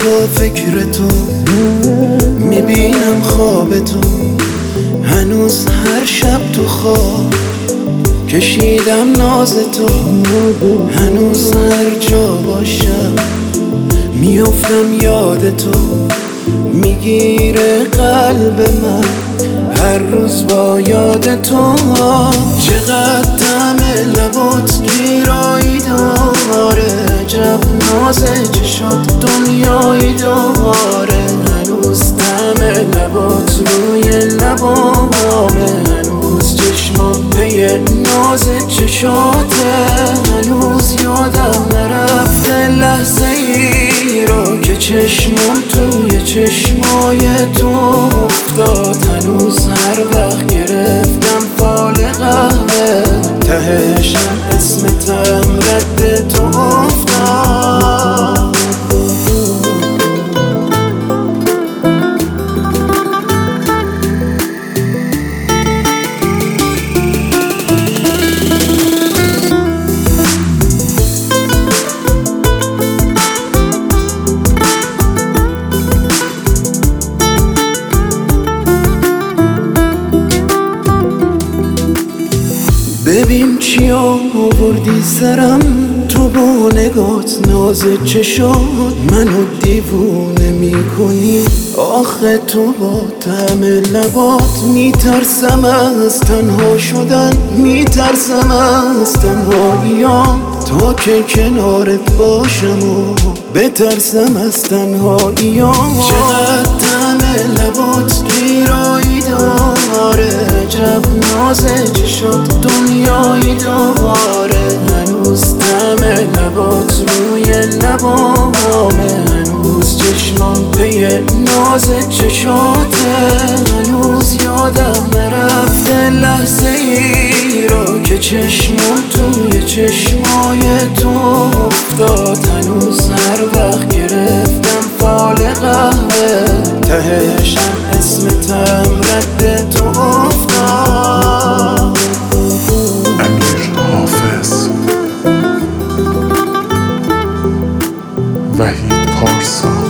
با فکر تو، میبینم خواب تو. هنوز هر شب تو خواب کشیدم ناز تو. هنوز هر جا باشم میافتم یاد تو. میگیره قلب من هر روز با یاد تو. چقدر طعم لبات گیرایی داره، عجب ناز چشات دنیایی داره. هنوز طعم لبات روی لبامه، هنوز چشمام پی ناز چشاته. هنوز یادم نرفته لحظه ای رو که چشمام توی چشمای تو افتاد. هنوز هر وقت گرفتم فال قهوه، تهشم اسمتم رد تو افتاد. ببین چی آوردی سرم تو با نگات، ناز چشات منو دیوونه میکنی. آخه تو با طعم لبات میترسم از تنها شدن، میترسم از تنهاییام. تا که کنارت باشم و بترسم از تنهاییام. چقدر طعم لبات گیرایی داره، عجب ناز چشات دنیایی داره. هنوز طعم لبات روی لبامه، هنوز چشمام پی ناز چشاته. هنوز یادم نرفته لحظه ای رو که چشمام توی چشمای تو افتاد. هنوز هر وقت گرفتم فال قهوه، تهشم اسمتم رد تو افتاد. امیر حافظ، وحید پارسا.